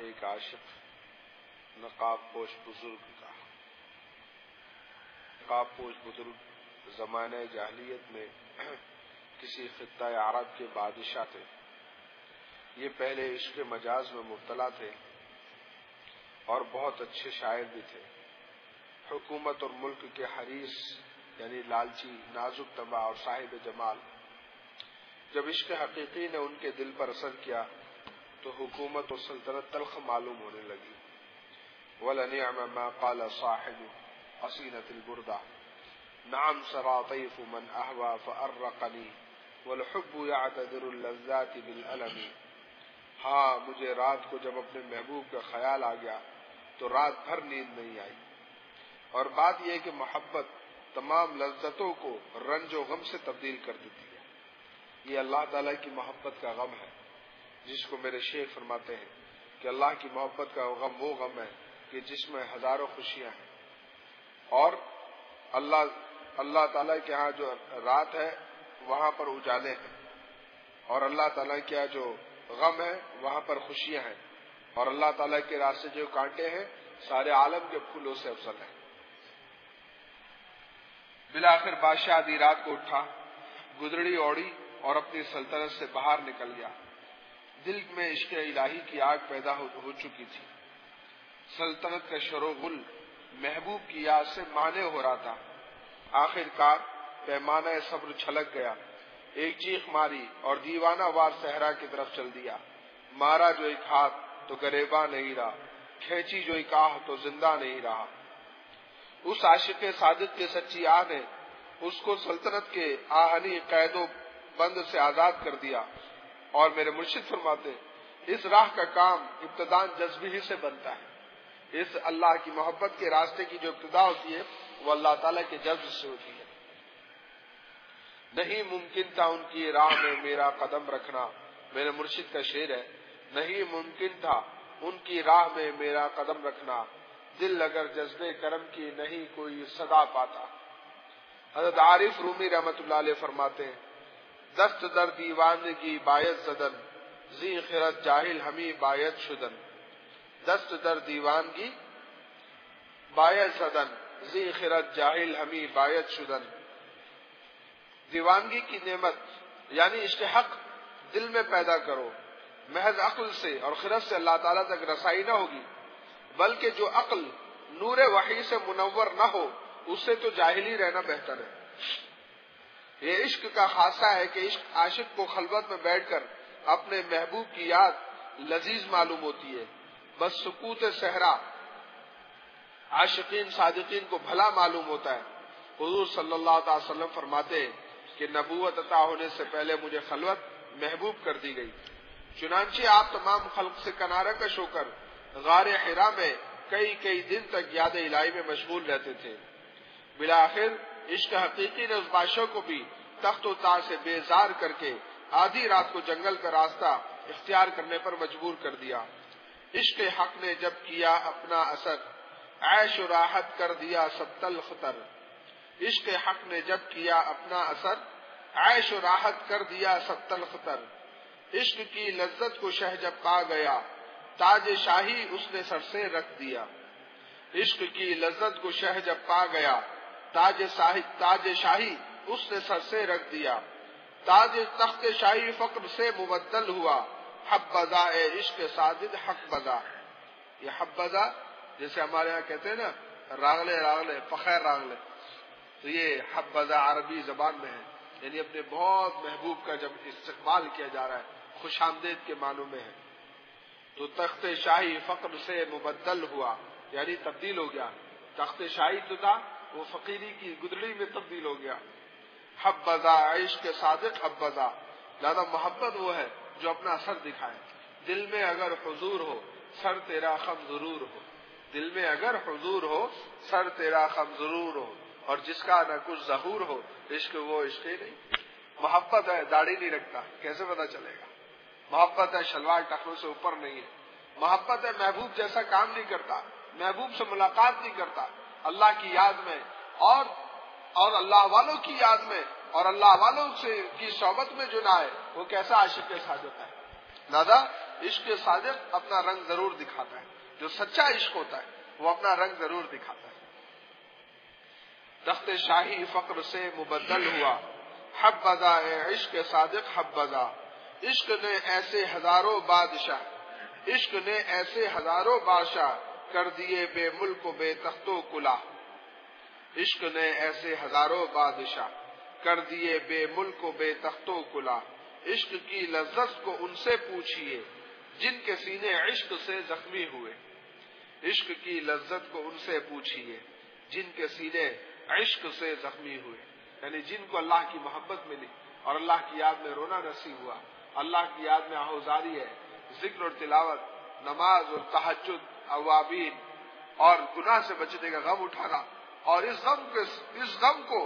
ایک عاشق نقاب پوش بزرگ کا. نقاب پوش بزرگ زمانہ جاہلیت میں کسی خطہ عرب کے بادشاہ تھے. یہ پہلے عشق مجاز میں مبتلا تھے اور بہت اچھے شاعر بھی تھے. حکومت اور ملک کے حریص یعنی لالچی، نازک طبع اور صاحب جمال. جب عشق حقیقی نے ان کے دل پر اثر کیا تو حکومت و سلطنت تلخ معلوم ہونے لگی. وَلَنِعْمَ مَا قَالَ صَاحِبُ قَصِيدَةِ الْبُرْدَةِ نعم سرى طيف من أهوى فأرقني والحب يعتذر اللذات بالألم. ہاں مجھے رات کو جب اپنے محبوب کا خیال آ گیا تو رات بھر نیند نہیں آئی. اور بات یہ کہ محبت تمام لذتوں کو رنج و غم سے تبدیل کر دیتی ہے. یہ اللہ تعالیٰ کی محبت کا غم ہے جس کو میرے شیخ فرماتے ہیں کہ اللہ کی محبت کا غم وہ غم ہے کہ جس میں ہزاروں خوشیاں ہیں. اور اللہ تعالیٰ کے ہاں جو رات ہے وہاں پر اجالے ہیں، اور اللہ تعالیٰ کے ہاں جو غم ہے وہاں پر خوشیاں ہیں، اور اللہ تعالیٰ کے راستے جو کانٹے ہیں سارے عالم کے پھولوں سے افضل ہیں. بالآخر بادشاہ آدھی رات کو اٹھا، گدڑی اوڑی اور اپنی سلطنت سے باہر نکل گیا. دل میں عشق الہی کی آگ پیدا ہو چکی تھی. سلطنت کا شور و غل محبوب کی یاد سے مانے ہو رہا تھا. آخر کار پیمانہ صبر چھلک گیا. ایک چیخ ماری اور دیوانہ وار صحرا کی طرف چل دیا. مارا جو ایک ہاتھ تو گریباں نہیں رہا، کھینچی جو ایک آہ تو زندہ نہیں رہا. اس عاشق صادق کی سچی آہ نے اس کو سلطنت کے آہنی قید و بند سے آزاد کر دیا. اور میرے مرشد فرماتے اس راہ کا کام ابتداءً جذبے ہی سے بنتا ہے. اس اللہ کی محبت کے راستے کی جو ابتدا ہوتی ہے وہ اللہ تعالیٰ کے جذب سے ہوتی ہے. نہیں ممکن تھا ان کی راہ میں میرا قدم رکھنا. میرے مرشد کا شعر ہے، نہیں ممکن تھا ان کی راہ میں میرا قدم رکھنا، دل اگر جذبے کرم کی نہیں کوئی صدا پاتا. حضرت عارف رومی رحمت اللہ علیہ فرماتے ہیں دست در دیوانگی باید زدن زی خرد جاہل ہمی باید شدن. دست در دیوانگی باید زدن زی خرد جاہل ہمی باید شدن. دیوانگی کی نعمت یعنی عشق حق دل میں پیدا کرو. محض عقل سے اور خرد سے اللہ تعالیٰ تک رسائی نہ ہوگی، بلکہ جو عقل نور وحی سے منور نہ ہو اس سے تو جاہلی رہنا بہتر ہے. یہ عشق کا خاصہ ہے کہ عاشق کو خلوت میں بیٹھ کر اپنے محبوب کی یاد لذیذ معلوم ہوتی ہے. بس سکوت صحرا عاشقین صادقین کو بھلا معلوم ہوتا ہے. حضور صلی اللہ تعالی وسلم فرماتے ہیں کہ نبوت عطا ہونے سے پہلے مجھے خلوت محبوب کر دی گئی. چنانچہ آپ تمام خلق سے کنارہ کش ہو کر غار حرا میں کئی دن تک یاد الہی میں مشغول رہتے تھے. بالآخر عشق حقیقی نے اس بادشاہ کو بھی تخت و تاج سے بیزار کر کے آدھی رات کو جنگل کا راستہ اختیار کرنے پر مجبور کر دیا. عشق حق نے جب کیا اپنا اثر عیش و راحت کر دیا سب تلخ تر. عشق حق نے جب کیا اپنا اثر عیش و راحت کر دیا سب تلخ تر. عشق کی لذت کو شہ جب پا گیا تاج شاہی اس نے سر سے رکھ دیا. عشق کی لذت کو شہ جب پا گیا تاج شاہی اس نے سر سے رکھ دیا. تاج تخت شاہی فقر سے مبدل ہوا. حبذا اے عشق صادق حق بذا. یہ حبذا جیسے ہمارے یہاں کہتے ہیں نا راغلے فخر راغلے، تو یہ حبذا عربی زبان میں ہے، یعنی اپنے بہت محبوب کا جب استقبال کیا جا رہا ہے، خوش آمدید کے معنوں میں ہے. تو تخت شاہی فقر سے مبدل ہوا یعنی تبدیل ہو گیا. تخت شاہی تو تھا وہ فقیری کی گدڑی میں تبدیل ہو گیا. حبذا عشق صادق حبذا، زیادہ محبت وہ ہے جو اپنا اثر دکھائے. دل میں اگر حضور ہو سر تیرا خم ضرور ہو. دل میں اگر حضور ہو سر تیرا خم ضرور ہو. اور جس کا نہ کچھ ظہور ہو عشق وہ عشق ہی نہیں. محبت ہے داڑھی نہیں رکھتا کیسے پتا چلے گا. محبت ہے شلوار ٹخنوں سے اوپر نہیں ہے. محبت ہے محبوب جیسا کام نہیں کرتا، محبوب سے ملاقات نہیں کرتا. اللہ کی یاد میں اور اللہ والوں کی یاد میں اور اللہ والوں سے کی صحبت میں جو نہ ہے وہ کیسا عاشق صادق ہے. دادا عشق صادق اپنا رنگ ضرور دکھاتا ہے. جو سچا عشق ہوتا ہے وہ اپنا رنگ ضرور دکھاتا ہے. تخت شاہی فقر سے مبدل ہوا، حبذا اے عشق صادق حبذا. عشق نے ایسے ہزاروں بادشاہ، عشق نے ایسے ہزاروں بادشاہ کر دیے بے ملک و بے تخت و کلا. عشق نے ایسے ہزاروں بادشاہ کر دیے بے ملک و بے تخت و کلا. عشق کی لذت کو ان سے پوچھیے جن کے سینے عشق سے زخمی ہوئے. عشق کی لذت کو ان سے پوچھیے جن کے سینے عشق سے زخمی ہوئے. یعنی جن کو اللہ کی محبت ملی اور اللہ کی یاد میں رونا نصیب ہوا، اللہ کی یاد میں آہوزاری ہے، ذکر اور تلاوت، نماز اور تہجد، اوابین اور گناہ سے بچنے کا غم اٹھانا، اور اس غم کو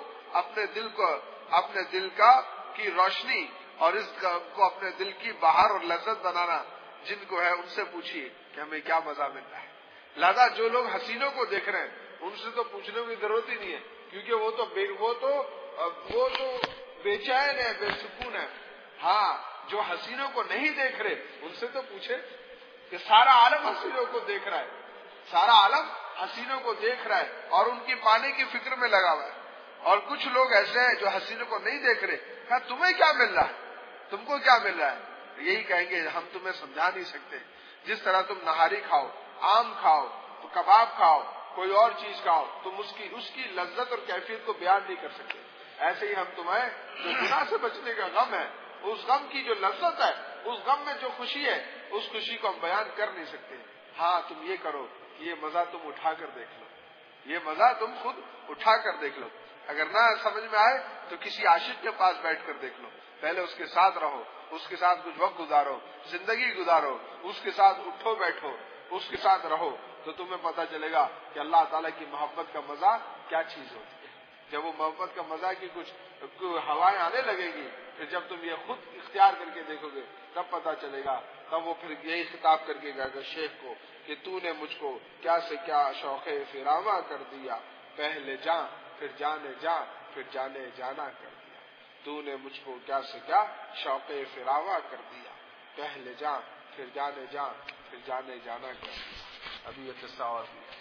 اپنے دل کی روشنی اور اس غم کو اپنے دل کی بہار اور لذت بنانا. جن کو ہے ان سے پوچھیے کہ ہمیں کیا مزہ ملتا ہے. لہذا جو لوگ حسینوں کو دیکھ رہے ہیں ان سے تو پوچھنے کی ضرورت ہی نہیں ہے، کیونکہ وہ تو بے چین ہے، بے سکون ہے. ہاں جو حسینوں کو نہیں دیکھ رہے ان سے تو پوچھے کہ سارا عالم حسینوں کو دیکھ رہا ہے، سارا عالم حسینوں کو دیکھ رہا ہے اور ان کی پانے کی فکر میں لگا ہوا ہے. اور کچھ لوگ ایسے ہیں جو حسینوں کو نہیں دیکھ رہے. کہا تمہیں کیا مل رہا ہے، تم کو کیا مل رہا ہے؟ یہی کہیں گے ہم تمہیں سمجھا نہیں سکتے. جس طرح تم نہاری کھاؤ، آم کھاؤ، کباب کھاؤ، کوئی اور چیز کھاؤ، تم اس کی لذت اور کیفیت کو بیان نہیں کر سکتے. ایسے ہی ہم تمہیں جو گناہ سے بچنے کا غم ہے، اس غم کی جو لذت ہے، اس غم میں جو خوشی ہے، اس خوشی کو ہم بیان کر نہیں سکتے. ہاں تم یہ کرو کہ یہ مزہ تم اٹھا کر دیکھ لو، یہ مزہ تم خود اٹھا کر دیکھ لو. اگر نہ سمجھ میں آئے تو کسی عاشق کے پاس بیٹھ کر دیکھ لو، پہلے اس کے ساتھ رہو، اس کے ساتھ کچھ وقت گزارو، زندگی گزارو، اس کے ساتھ اٹھو بیٹھو، اس کے ساتھ رہو، تو تمہیں پتہ چلے گا کہ اللہ تعالیٰ کی محبت کا مزہ کیا چیز ہوتی ہے. جب وہ محبت کا مزہ کی کچھ ہوائیں آنے لگے گی، پھر جب تم یہ خود اختیار کر کے دیکھو گے تب پتہ چلے گا. تب وہ پھر یہی خطاب کر کے گا شیخ کو کہ تو نے مجھ کو کیا سے کیا شوق فراواں کر دیا، پہلے جاں پھر جانے جاں پھر جانے جانا کر دیا. تو نے مجھ کو کیا سے کیا شوق فراواں کر دیا، پہلے جاں پھر جانے جاں پھر جانے جانا کر دیا. ابھی یہ قصہ اور بھی